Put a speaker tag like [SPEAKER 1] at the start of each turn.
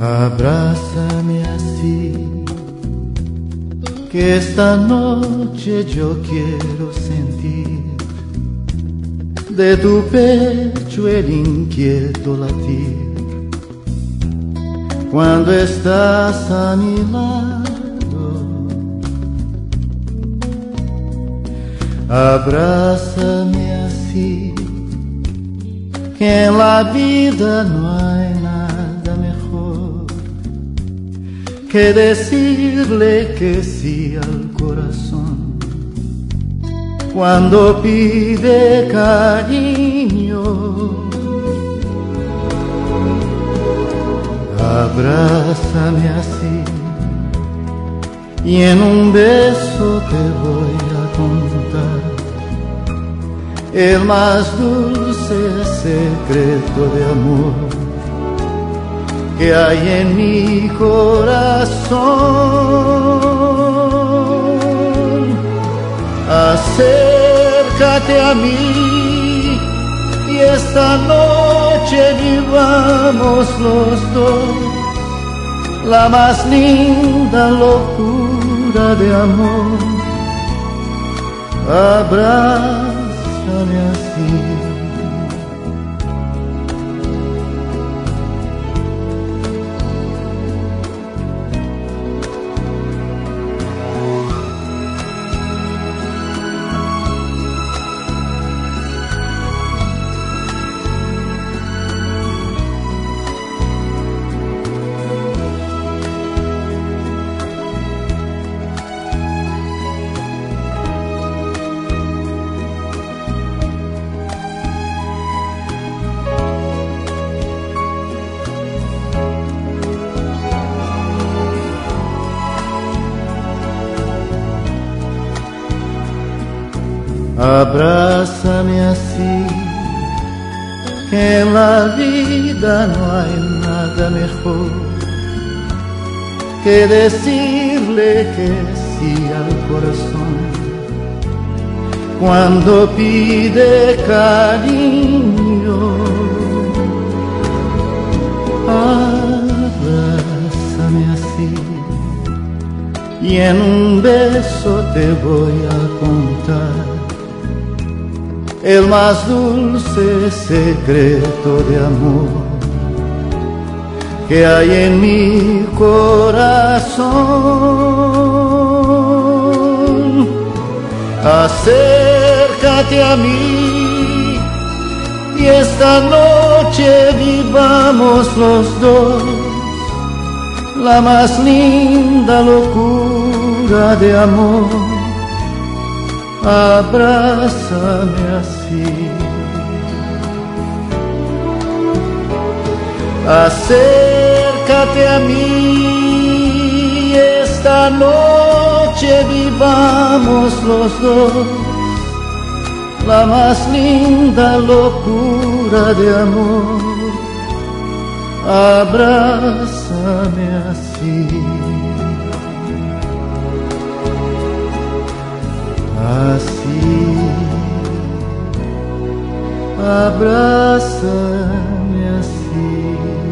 [SPEAKER 1] Abrázame así, que esta noche yo quiero sentir de tu pecho el inquieto latir. Cuando estás a mi lado, abrázame así, que en la vida no hay nada mejor que decirle que sí al corazón cuando pide cariño. Abrázame así y en un beso te voy a contar el más dulce secreto de amor que hay en mi corazón. Acércate a mí y esta noche vivamos los dos la más linda locura de amor. Abrázame así. Abrázame así, que en la vida no hay nada mejor que decirle que sí al corazón cuando pide cariño. Abrázame así y en un beso te voy a contar el más dulce secreto de amor que hay en mi corazón. Acércate a mí y esta noche vivamos los dos la más linda locura de amor. Abrázame así. Acércate a mí, esta noche vivamos los dos la más linda locura de amor. Abrázame así. Así, abrázame así.